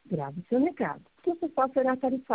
Grave seu recado. O que o pessoal será tarifado?